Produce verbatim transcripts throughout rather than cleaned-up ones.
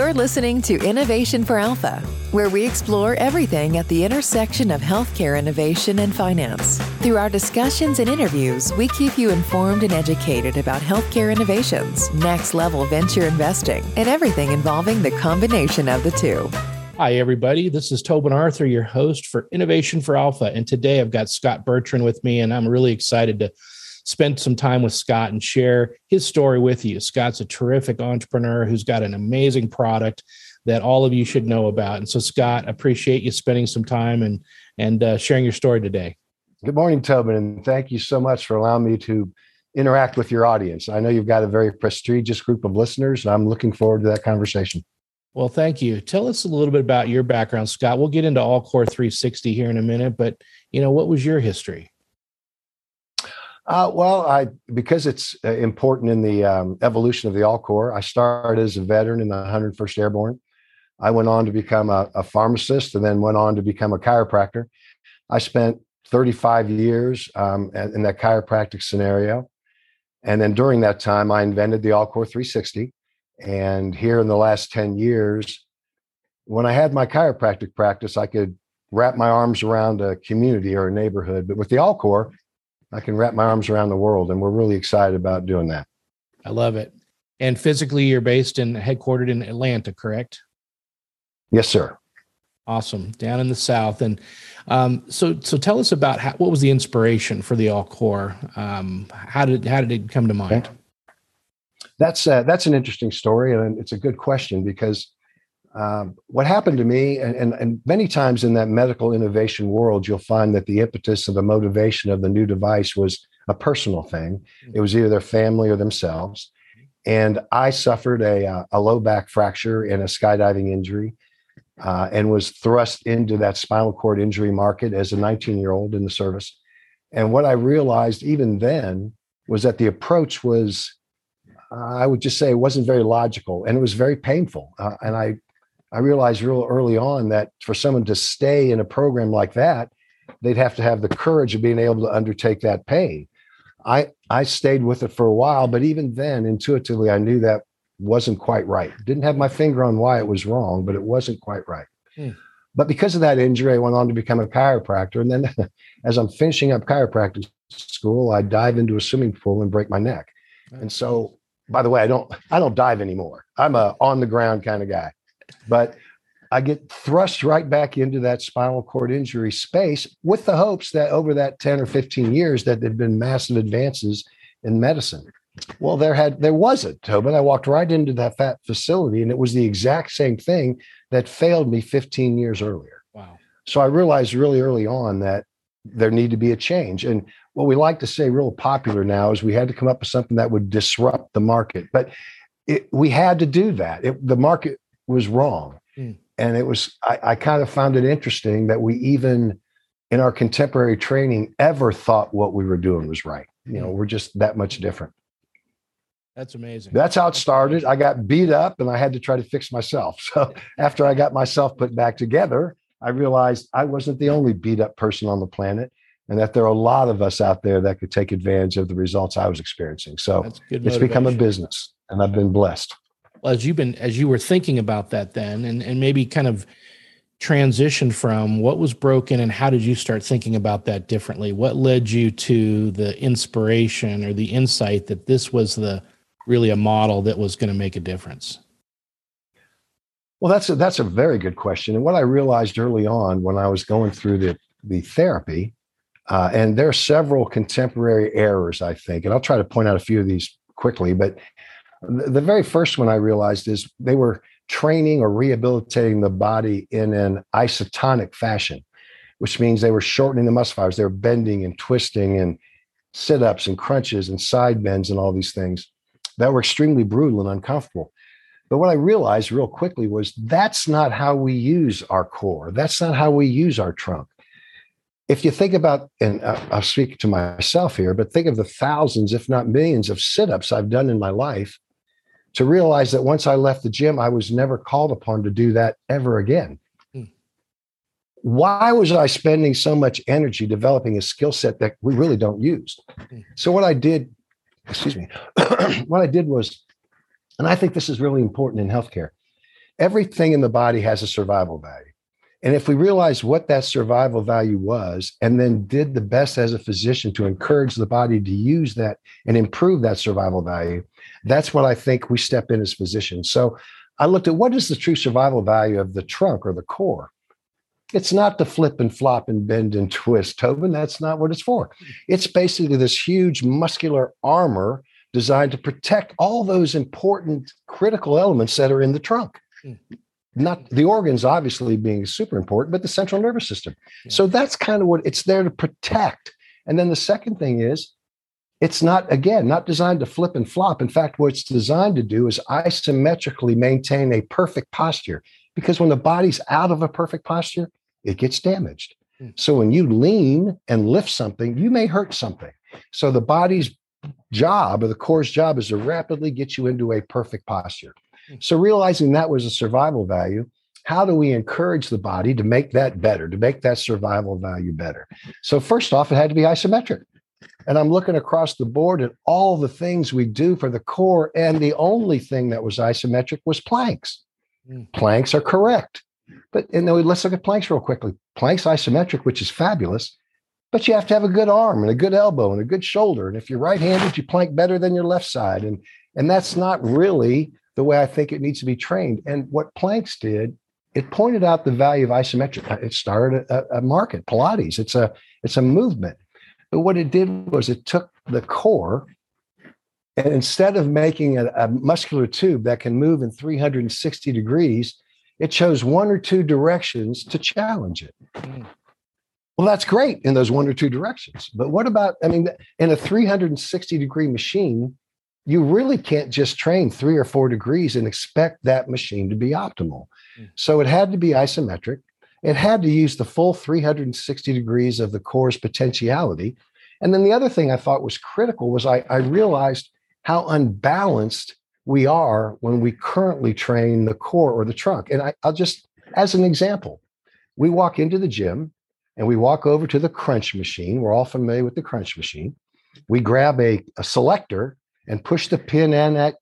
You're listening to Innovation for Alpha, where we explore everything at the intersection of healthcare innovation and finance. Through our discussions and interviews, we keep you informed and educated about healthcare innovations, next-level venture investing, and everything involving the combination of the two. Hi, everybody. This is Tobin Arthur, your host for Innovation for Alpha. And today I've got Scott Bertrand with me, and I'm really excited to spend some time with Scott and share his story with you. Scott's a terrific entrepreneur who's got an amazing product that all of you should know about. And so, Scott, appreciate you spending some time and, and uh, sharing your story today. Good morning, Tobin, and thank you so much for allowing me to interact with your audience. I know you've got a very prestigious group of listeners, and I'm looking forward to that conversation. Well, thank you. Tell us a little bit about your background, Scott. We'll get into AllCore three sixty here in a minute, but you know, what was your history? Uh, well, I because it's uh, important in the um, evolution of the AllCore. I started as a veteran in the one hundred first Airborne. I went on to become a, a pharmacist and then went on to become a chiropractor. I spent thirty-five years um, in that chiropractic scenario. And then during that time, I invented the AllCore three sixty. And here in the last ten years, when I had my chiropractic practice, I could wrap my arms around a community or a neighborhood. But with the AllCore, I can wrap my arms around the world, and we're really excited about doing that. I love it. And physically, you're based and headquartered in Atlanta, correct? Yes, sir. Awesome. Down in the South. And um, so so tell us about how, what was the inspiration for the AllCore? Um, how did how did it come to mind? Okay. That's uh, that's an interesting story, and it's a good question because um, what happened to me, and, and, and many times in that medical innovation world, you'll find that the impetus of the motivation of the new device was a personal thing. It was either their family or themselves. And I suffered a, a low back fracture and a skydiving injury uh, and was thrust into that spinal cord injury market as a nineteen-year-old in the service. And what I realized even then was that the approach was, uh, I would just say it wasn't very logical, and it was very painful. Uh, and I I realized real early on that for someone to stay in a program like that, they'd have to have the courage of being able to undertake that pain. I I stayed with it for a while, but even then, intuitively, I knew that wasn't quite right. Didn't have my finger on why it was wrong, but it wasn't quite right. Hmm. But because of that injury, I went on to become a chiropractor. And then as I'm finishing up chiropractic school, I dive into a swimming pool and break my neck. And so, by the way, I don't I don't dive anymore. I'm a on the ground kind of guy. But I get thrust right back into that spinal cord injury space with the hopes that over that ten or fifteen years that there'd been massive advances in medicine. Well, there had there wasn't, Tobin. I walked right into that fat facility, and it was the exact same thing that failed me fifteen years earlier. Wow. So I realized really early on that there needed to be a change. And what we like to say real popular now is we had to come up with something that would disrupt the market. But it, we had to do that. It, the market was wrong. Mm. And it was, I, I kind of found it interesting that we even in our contemporary training ever thought what we were doing was right. You know, we're just that much different. That's amazing. That's how it started. I got beat up and I had to try to fix myself. So after I got myself put back together, I realized I wasn't the only beat up person on the planet, and that there are a lot of us out there that could take advantage of the results I was experiencing. So it's become a business, and I've been blessed. Well, as you've been, as you were thinking about that then, and, and maybe kind of transitioned from what was broken and how did you start thinking about that differently? What led you to the inspiration or the insight that this was the really a model that was going to make a difference? Well, that's a, that's a very good question. And what I realized early on when I was going through the, the therapy, uh, and there are several contemporary errors, I think, and I'll try to point out a few of these quickly, but the very first one I realized is they were training or rehabilitating the body in an isotonic fashion, which means they were shortening the muscle fibers. They were bending and twisting and sit-ups and crunches and side bends and all these things that were extremely brutal and uncomfortable. But what I realized real quickly was that's not how we use our core. That's not how we use our trunk. If you think about, and I'll speak to myself here, but think of the thousands, if not millions of sit-ups I've done in my life, to realize that once I left the gym, I was never called upon to do that ever again. Hmm. Why was I spending so much energy developing a skill set that we really don't use? Hmm. So what I did, excuse me, what I did was, and I think this is really important in healthcare, Everything in the body has a survival value. And if we realize what that survival value was, and then did the best as a physician to encourage the body to use that and improve that survival value, that's what I think we step in as physicians. So I looked at what is the true survival value of the trunk or the core. It's not to flip and flop and bend and twist, Tobin. That's not what it's for. It's basically this huge muscular armor designed to protect all those important critical elements that are in the trunk. Mm. Not the organs, obviously, being super important, but the central nervous system. Yeah. So that's kind of what it's there to protect. And then the second thing is, it's not, again, not designed to flip and flop. In fact, what it's designed to do is isometrically maintain a perfect posture. Because when the body's out of a perfect posture, it gets damaged. Mm. So when you lean and lift something, you may hurt something. So the body's job, or the core's job, is to rapidly get you into a perfect posture. Mm. So realizing that was a survival value, how do we encourage the body to make that better, to make that survival value better? So first off, it had to be isometric. And I'm looking across the board at all the things we do for the core, and the only thing that was isometric was planks. Mm. Planks are correct. But and then we, let's look at planks real quickly. Planks isometric, which is fabulous, but you have to have a good arm and a good elbow and a good shoulder. And if you're right-handed, you plank better than your left side. And, and that's not really the way I think it needs to be trained. And what planks did, it pointed out the value of isometric. It started a, a market, Pilates. It's a, it's a movement. But what it did was it took the core, and instead of making a, a muscular tube that can move in three hundred sixty degrees, it chose one or two directions to challenge it. Mm. Well, that's great in those one or two directions. But what about, I mean, in a three hundred sixty degree machine, you really can't just train three or four degrees and expect that machine to be optimal. Mm. So it had to be isometric. It had to use the full three hundred sixty degrees of the core's potentiality. And then the other thing I thought was critical was I, I realized how unbalanced we are when we currently train the core or the trunk. And I, I'll just, as an example, we walk into the gym and we walk over to the crunch machine. We're all familiar with the crunch machine. We grab a, a selector and push the pin in at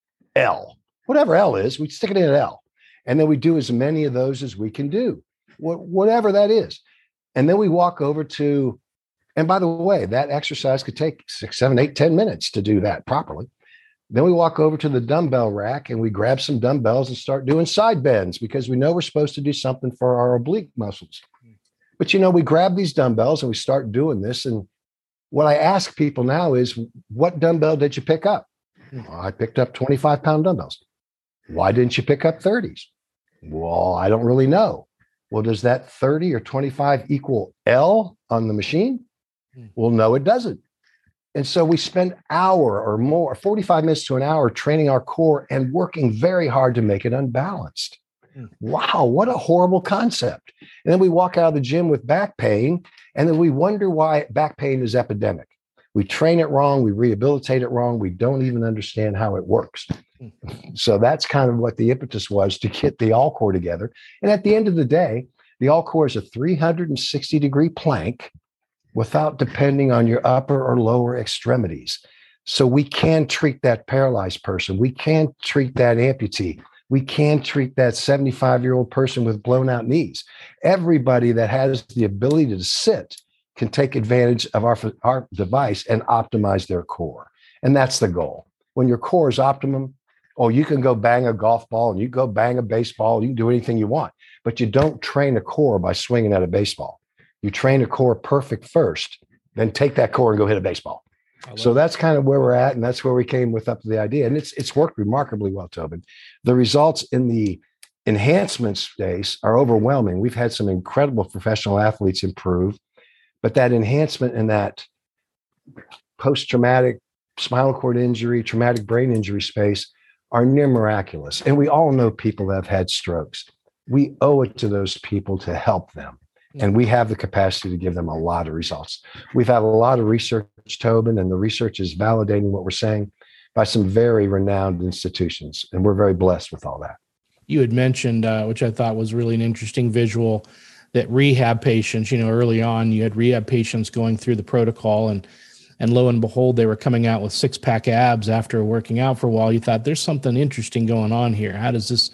L, whatever L is, we stick it in at L. And then we do as many of those as we can do, wh- whatever that is. And then we walk over to, and by the way, that exercise could take six, seven, eight, ten minutes to do that properly. Then we walk over to the dumbbell rack and we grab some dumbbells and start doing side bends because we know we're supposed to do something for our oblique muscles. But, you know, we grab these dumbbells and we start doing this. And what I ask people now is, what dumbbell did you pick up? Well, I picked up twenty-five pound dumbbells. Why didn't you pick up thirties? Well, I don't really know. Well, does that thirty or twenty-five equal L on the machine? Well, no, it doesn't. And so we spend an hour or more, forty-five minutes to an hour, training our core and working very hard to make it unbalanced. Mm. Wow, what a horrible concept. And then we walk out of the gym with back pain, and then we wonder why back pain is epidemic. We train it wrong, we rehabilitate it wrong, we don't even understand how it works. Mm. So that's kind of what the impetus was to get the all core together. And at the end of the day, the all core is a three hundred sixty degree plank without depending on your upper or lower extremities. So we can treat that paralyzed person. We can treat that amputee. We can treat that seventy-five-year-old person with blown out knees. Everybody that has the ability to sit can take advantage of our, our device and optimize their core. And that's the goal. When your core is optimum, oh, you can go bang a golf ball and you go bang a baseball. You can do anything you want, but you don't train a core by swinging at a baseball. You train a core perfect first, then take that core and go hit a baseball. So that's kind of where we're at. And that's where we came with up to the idea. And it's it's worked remarkably well, Tobin. The results in the enhancement space are overwhelming. We've had some incredible professional athletes improve, but that enhancement in that post-traumatic spinal cord injury, traumatic brain injury space are near miraculous. And we all know people that have had strokes. We owe it to those people to help them. And we have the capacity to give them a lot of results. We've had a lot of research, Tobin, and the research is validating what we're saying by some very renowned institutions. And we're very blessed with all that. You had mentioned, uh, which I thought was really an interesting visual, that rehab patients, you know, early on, you had rehab patients going through the protocol, and and lo and behold, they were coming out with six-pack abs after working out for a while. You thought, there's something interesting going on here. How does this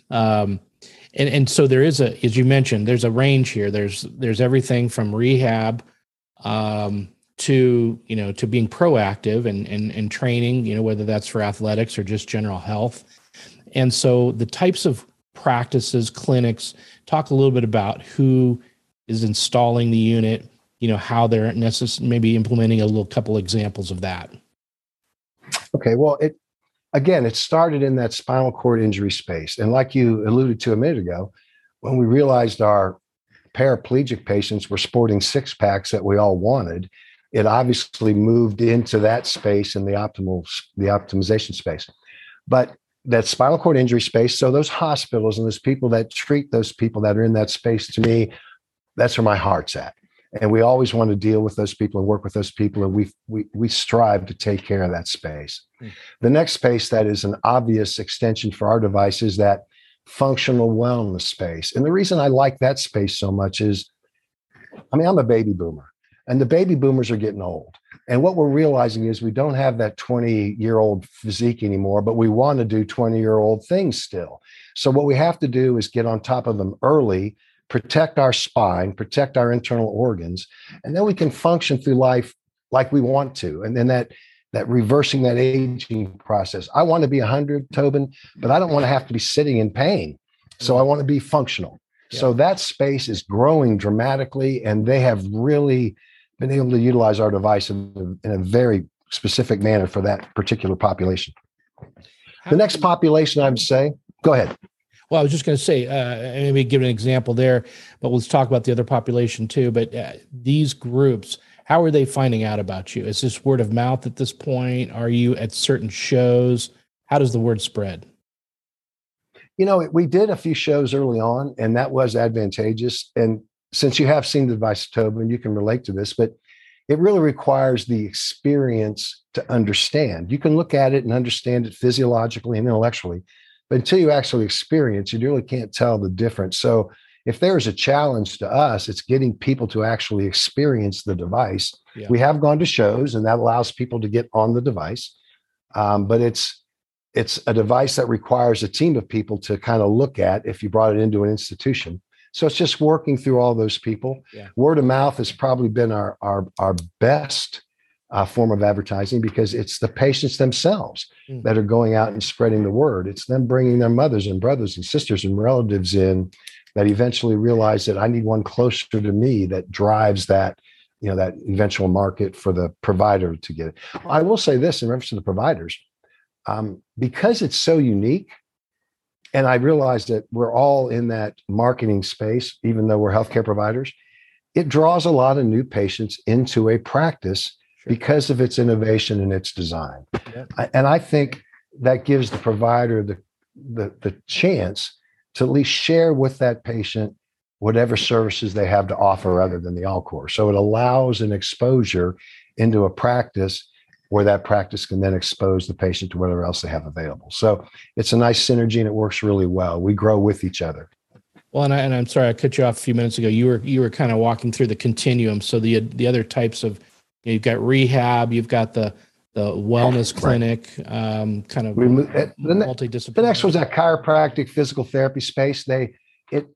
Um, and, and so there is a, as you mentioned, there's a range here. There's, there's everything from rehab, um, to, you know, to being proactive and, and, and training, you know, whether that's for athletics or just general health. And so the types of practices, clinics, talk a little bit about who is installing the unit, you know, how they're necess- maybe implementing a little couple examples of that. Okay. Well, it, again, it started in that spinal cord injury space. And like you alluded to a minute ago, when we realized our paraplegic patients were sporting six packs that we all wanted, it obviously moved into that space in the optimal, the optimization space. But that spinal cord injury space, so those hospitals and those people that treat those people that are in that space, to me, that's where my heart's at. And we always want to deal with those people and work with those people. And we we we strive to take care of that space. Mm. The next space that is an obvious extension for our device is that functional wellness space. And the reason I like that space so much is, I mean, I'm a baby boomer, and the baby boomers are getting old. And what we're realizing is we don't have that twenty-year-old physique anymore, but we want to do twenty-year-old things still. So what we have to do is get on top of them early, protect our spine, protect our internal organs, and then we can function through life like we want to. And then that that reversing that aging process. I want to be one hundred, Tobin, but I don't want to have to be sitting in pain. So I want to be functional. Yeah. So that space is growing dramatically, and they have really been able to utilize our device in, in a very specific manner for that particular population. How the next population, I would say, go ahead. Well, I was just going to say, uh, maybe give an example there, but let's talk about the other population too. But uh, these groups, how are they finding out about you? Is this word of mouth at this point? Are you at certain shows? How does the word spread? You know, we did a few shows early on, and that was advantageous. And since you have seen the device, Tobin, you can relate to this, but it really requires the experience to understand. You can look at it and understand it physiologically and intellectually, but until you actually experience, you really can't tell the difference. So if there's a challenge to us, it's getting people to actually experience the device. Yeah. We have gone to shows, and that allows people to get on the device. Um, but it's it's a device that requires a team of people to kind of look at if you brought it into an institution. So it's just working through all those people. Yeah. Word of mouth has probably been our our, our best uh, form of advertising, because it's the patients themselves mm. that are going out and spreading the word. It's them bringing their mothers and brothers and sisters and relatives in that eventually realize that I need one closer to me, that drives that, you know, that eventual market for the provider to get it. I will say this in reference to the providers, um, because it's so unique. And I realize that we're all in that marketing space, even though we're healthcare providers. It draws a lot of new patients into a practice sure. because of its innovation and its design. Yep. And I think that gives the provider the, the, the chance to at least share with that patient whatever services they have to offer other than the Allcore. So it allows an exposure into a practice where that practice can then expose the patient to whatever else they have available. So it's a nice synergy, and it works really well. We grow with each other. Well, and, I, and I'm sorry, I cut you off a few minutes ago. You were you were kind of walking through the continuum. So the the other types of, you know, you've got rehab, you've got the the wellness clinic, right. um, kind of we move, the, multidisciplinary. The next one's that chiropractic physical therapy space. They it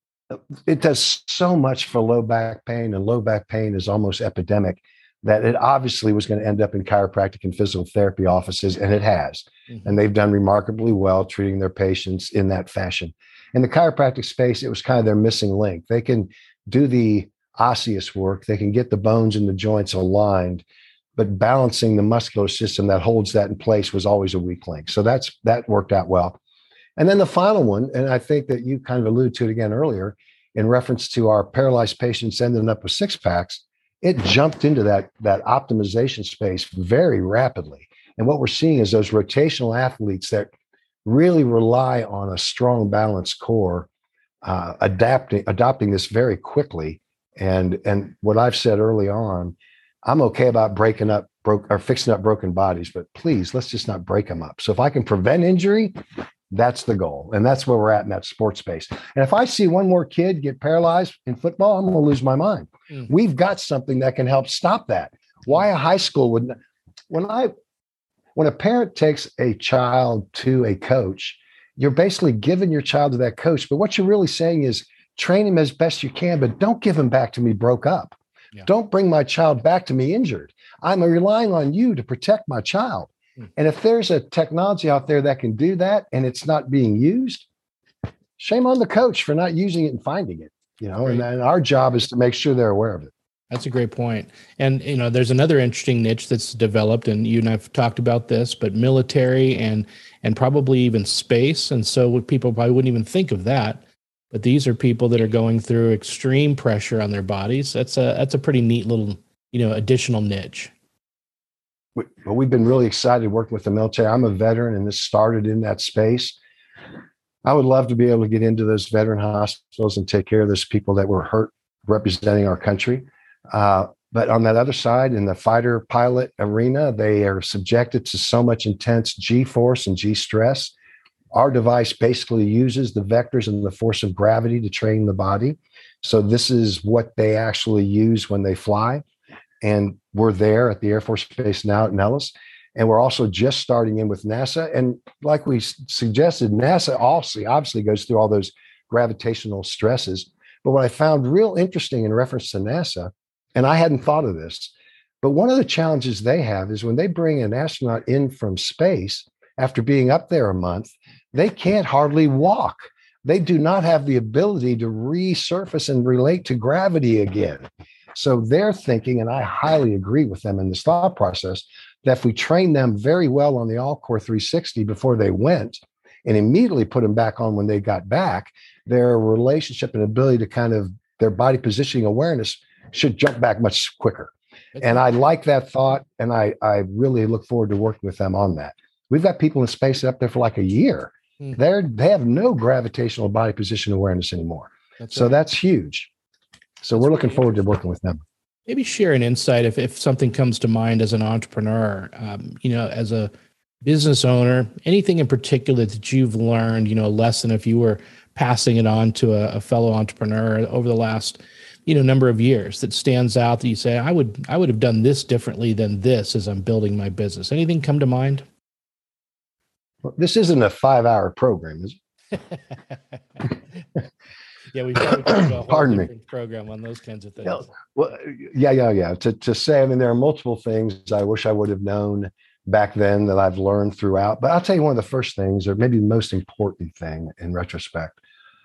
it does so much for low back pain, and low back pain is almost epidemic, that it obviously was going to end up in chiropractic and physical therapy offices, and it has. Mm-hmm. And they've done remarkably well treating their patients in that fashion. In the chiropractic space, it was kind of their missing link. They can do the osseous work, they can get the bones and the joints aligned, but balancing the muscular system that holds that in place was always a weak link. So that's that worked out well. And then the final one, and I think that you kind of alluded to it again earlier, in reference to our paralyzed patients ending up with six packs, it jumped into that, that optimization space very rapidly. And what we're seeing is those rotational athletes that really rely on a strong, balanced core, uh, adapting, adopting this very quickly. And, and what I've said early on, I'm okay about breaking up, broke or fixing up broken bodies, but please, let's just not break them up. So if I can prevent injury, that's the goal. And that's where we're at in that sports space. And if I see one more kid get paralyzed in football, I'm going to lose my mind. Mm. We've got something that can help stop that. Why a high school would, when I, when a parent takes a child to a coach you're basically giving your child to that coach. But what you're really saying is train him as best you can, but don't give him back to me broke up. Yeah. Don't bring my child back to me injured. I'm relying on you to protect my child. Hmm. And if there's a technology out there that can do that and it's not being used, shame on the coach for not using it and finding it. You know, and, and our job is to make sure they're aware of it. That's a great point. And, you know, there's another interesting niche that's developed, and you and I've talked about this, but military and and probably even space. And so people probably wouldn't even think of that. But these are people that are going through extreme pressure on their bodies. That's a that's a pretty neat little, you know, additional niche. Well, we've been really excited working with the military. I'm a veteran, and this started in that space. I would love to be able to get into those veteran hospitals and take care of those people that were hurt representing our country. Uh, but on that other side, in the fighter pilot arena, they are subjected to so much intense G-force and G-stress. Our device basically uses the vectors and the force of gravity to train the body. So this is what they actually use when they fly. And we're there at the Air Force Base now at Nellis. And we're also just starting in with NASA. And like we suggested, NASA also obviously goes through all those gravitational stresses. But what I found real interesting in reference to NASA, and I hadn't thought of this, but one of the challenges they have is when they bring an astronaut in from space, after being up there a month, they can't hardly walk. They do not have the ability to resurface and relate to gravity again. So they're thinking, and I highly agree with them in this thought process, that if we train them very well on the AllCore three sixty before they went and immediately put them back on when they got back, their relationship and ability to kind of their body positioning awareness should jump back much quicker. And I like that thought. And I, I really look forward to working with them on that. We've got people in space up there for like a year. Hmm. They're, they have no gravitational body position awareness anymore. That's so right. That's huge. So that's we're looking forward to working with them. Maybe share an insight if, if something comes to mind as an entrepreneur, um, you know, as a business owner, anything in particular that you've learned, you know, a lesson if you were passing it on to a, a fellow entrepreneur over the last, you know, number of years that stands out that you say, I would, I would have done this differently than this as I'm building my business. Anything come to mind? Well, this isn't a five hour program, is it? Yeah, we've got a whole Pardon me. program on those kinds of things. Yeah, well, yeah, yeah, yeah. To, to say, I mean, there are multiple things I wish I would have known back then that I've learned throughout. But I'll tell you one of the first things, or maybe the most important thing in retrospect.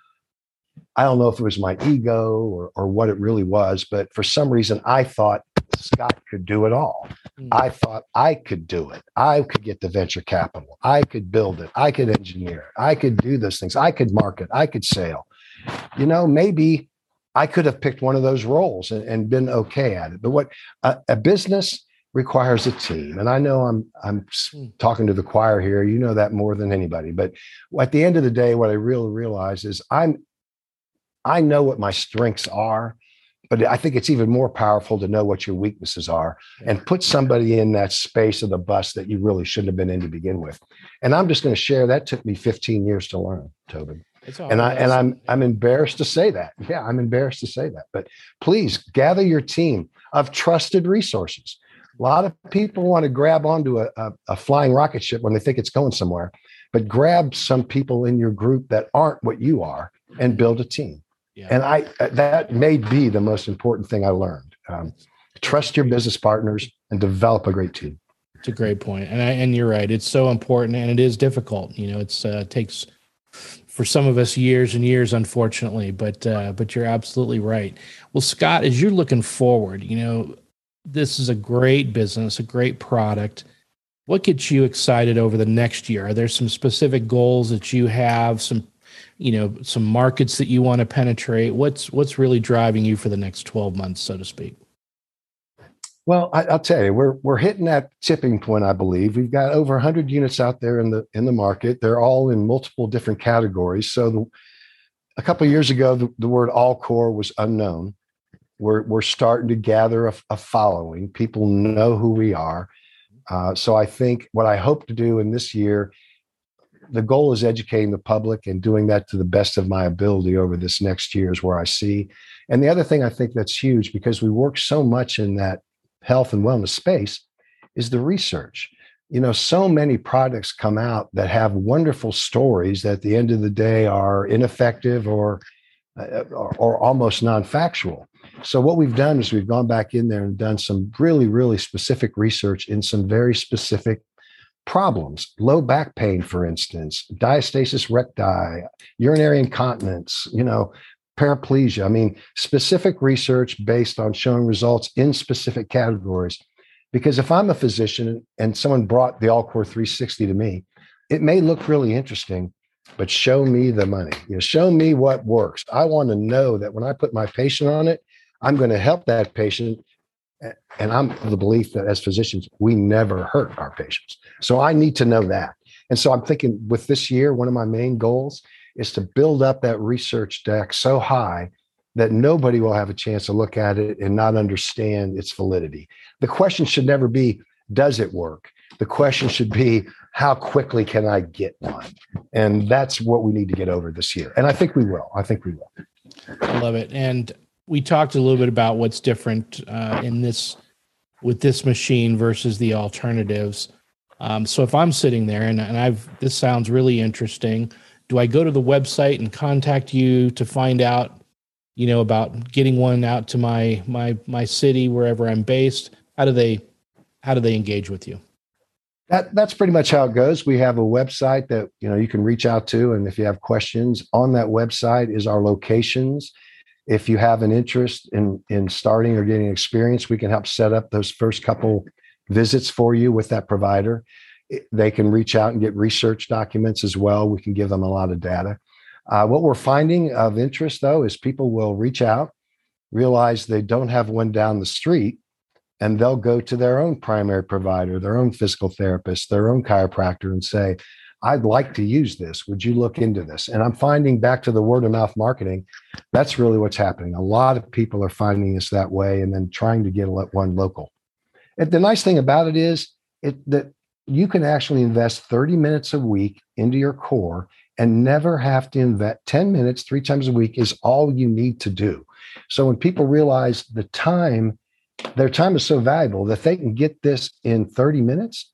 I don't know if it was my ego or, or what it really was, but for some reason, I thought Scott could do it all. Mm. I thought I could do it. I could get the venture capital. I could build it. I could engineer it. I could do those things. I could market. I could sell. You know, maybe I could have picked one of those roles and, and been okay at it. But what a, a business requires a team. And I know I'm I'm talking to the choir here. You know that more than anybody. But at the end of the day, what I really realize is I'm I know what my strengths are, but I think it's even more powerful to know what your weaknesses are and put somebody in that space of the bus that you really shouldn't have been in to begin with. And I'm just going to share that took me fifteen years to learn, Tobin. And I and I'm I'm embarrassed to say that. Yeah, I'm embarrassed to say that. But please gather your team of trusted resources. A lot of people want to grab onto a, a, a flying rocket ship when they think it's going somewhere, but grab some people in your group that aren't what you are and build a team. Yeah. And I that may be the most important thing I learned. Um, trust your business partners and develop a great team. It's a great point. And I, and you're right. It's so important and it is difficult. You know, it's uh, takes for some of us years and years, unfortunately, but uh, but you're absolutely right. Well, Scott, as you're looking forward, you know, this is a great business, a great product. What gets you excited over the next year? Are there some specific goals that you have, some, you know, some markets that you want to penetrate? What's what's really driving you for the next twelve months, so to speak? Well, I, I'll tell you, we're we're hitting that tipping point. I believe we've got over one hundred units out there in the in the market. They're all in multiple different categories. So, the, a couple of years ago, the, the word AllCore was unknown. We're we're starting to gather a, a following. People know who we are. Uh, so, I think what I hope to do in this year, the goal is educating the public and doing that to the best of my ability over this next year is where I see. And the other thing I think that's huge because we work so much in that health and wellness space is the research. you know, so many products come out that have wonderful stories that at the end of the day are ineffective or, uh, or, or almost non-factual. So what we've done is we've gone back in there and done some really, really specific research in some very specific problems. Low back pain, for instance, diastasis recti, urinary incontinence, you know, paraplegia. I mean, specific research based on showing results in specific categories. Because if I'm a physician and someone brought the Allcore three sixty to me, it may look really interesting, but show me the money. You know, show me what works. I want to know that when I put my patient on it, I'm going to help that patient. And I'm of the belief that as physicians, we never hurt our patients. So I need to know that. And so I'm thinking with this year, one of my main goals is to build up that research deck so high that nobody will have a chance to look at it and not understand its validity. The question should never be, does it work? The question should be, how quickly can I get one? And that's what we need to get over this year. And I think we will. I think we will. I love it. And we talked a little bit about what's different uh, in this with this machine versus the alternatives. Um, so if I'm sitting there and, and I've this sounds really interesting, do I go to the website and contact you to find out, you know, about getting one out to my my my city wherever I'm based? How do they how do they engage with you? That that's pretty much how it goes. We have a website that, you know, you can reach out to, and if you have questions on that website is our locations. If you have an interest in in starting or getting experience, we can help set up those first couple visits for you with that provider. They can reach out and get research documents as well. We can give them a lot of data. Uh, what we're finding of interest, though, is people will reach out, realize they don't have one down the street, and they'll go to their own primary provider, their own physical therapist, their own chiropractor, and say, I'd like to use this. Would you look into this? And I'm finding, back to the word of mouth marketing, that's really what's happening. A lot of people are finding this that way and then trying to get one local. And the nice thing about it is it, that you can actually invest thirty minutes a week into your core and never have to invest ten minutes, three times a week is all you need to do. So when people realize the time, their time is so valuable that they can get this in thirty minutes.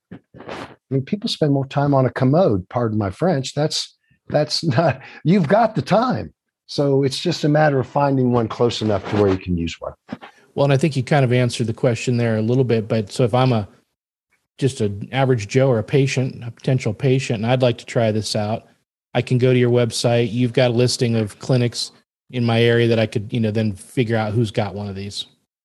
I mean, people spend more time on a commode, pardon my French. That's, that's not, you've got the time. So it's just a matter of finding one close enough to where you can use one. Well, and I think you kind of answered the question there a little bit, but so if I'm a, just an average Joe or a patient, a potential patient, and I'd like to try this out, I can go to your website. You've got a listing of clinics in my area that I could, you know, then figure out who's got one of these.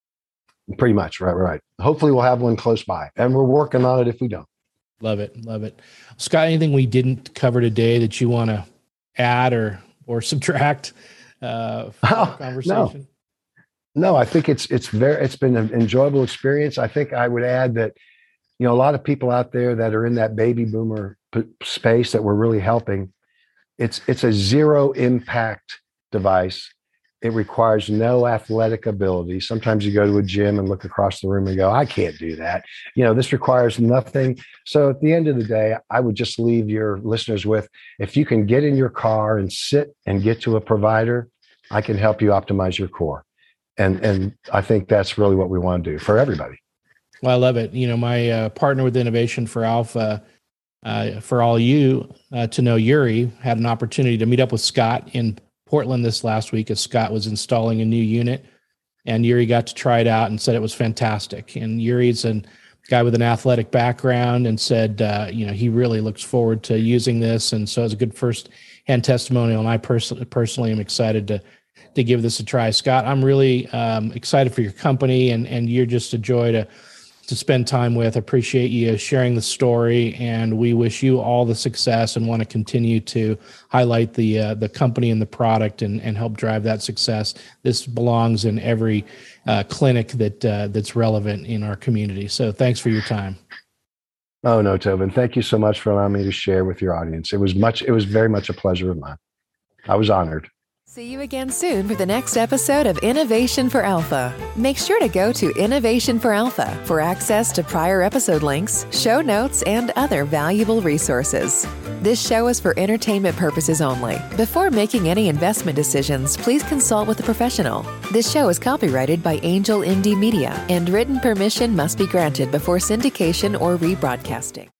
Pretty much. Right. Right. Hopefully we'll have one close by, and we're working on it if we don't. Love it. Love it. Scott, anything we didn't cover today that you want to add or, or subtract uh, from oh, the conversation? No. no, I think it's, it's very, it's been an enjoyable experience. I think I would add that, you know, a lot of people out there that are in that baby boomer p- space that we're really helping, it's, it's a zero impact device. It requires no athletic ability. Sometimes you go to a gym and look across the room and go, I can't do that. You know, this requires nothing. So at the end of the day, I would just leave your listeners with, if you can get in your car and sit and get to a provider, I can help you optimize your core. And, and I think that's really what we want to do for everybody. Well, I love it. You know, my uh, partner with Innovation for Alpha, uh, for all you uh, to know, Yuri, had an opportunity to meet up with Scott in Portland this last week as Scott was installing a new unit, and Yuri got to try it out and said it was fantastic. And Yuri's a guy with an athletic background and said, uh, you know, he really looks forward to using this. And so it's a good first-hand testimonial. And I personally, personally am excited to to give this a try. Scott, I'm really um, excited for your company, and and you're just a joy to to spend time with. I appreciate you sharing the story, and we wish you all the success and want to continue to highlight the uh, the company and the product and, and help drive that success. This belongs in every uh, clinic that uh, that's relevant in our community. So thanks for your time. Oh, no, Tobin. Thank you so much for allowing me to share with your audience. It was much, it was very much a pleasure of mine. I was honored. See you again soon for the next episode of Innovation for Alpha. Make sure to go to Innovation for Alpha for access to prior episode links, show notes, and other valuable resources. This show is for entertainment purposes only. Before making any investment decisions, please consult with a professional. This show is copyrighted by Angel M D Media, and written permission must be granted before syndication or rebroadcasting.